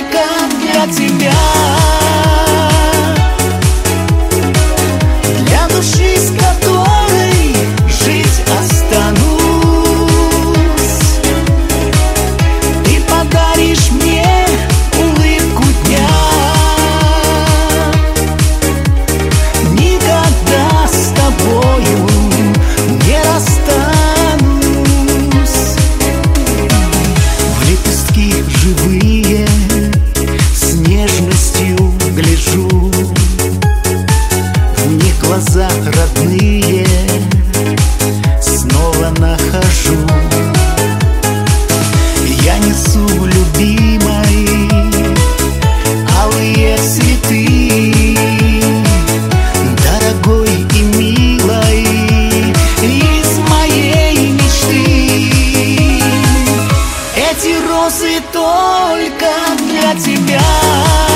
только для тебя. Для души, с которой жить останусь. Ты подаришь мне улыбку дня. Никогда с тобою не расстанусь. В лепестки живые с нежностью гляжу, в них глаза родные снова нахожу. Я несу, любимой, алые цветы, дорогой и милой, из моей мечты. Эти розы только для тебя.